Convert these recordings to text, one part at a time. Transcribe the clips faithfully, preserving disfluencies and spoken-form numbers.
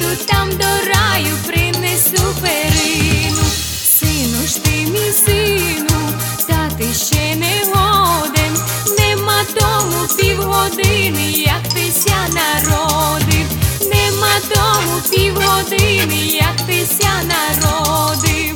прийду, там до раю принесу перину. Сину ж ти, мій сину, та ти ще не годен, нема тому півгодини, як ти ся народив, нема тому півгодини, як ти ся народив.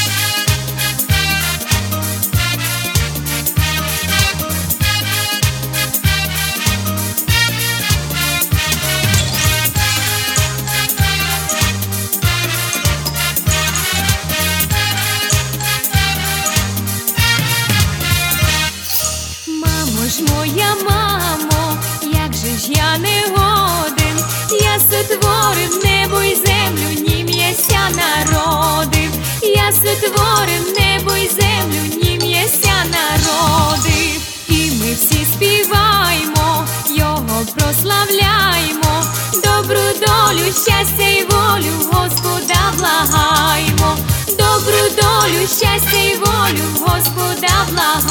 Моя мамо, як же ж я не годен, я сотворив небо й землю, нім єся народив, я сотворив небо й землю, нім єся народив. І ми всі співаймо, його прославляймо, добру долю, щастя й волю Господа благаймо, добру долю, щастя й волю Господа благаймо.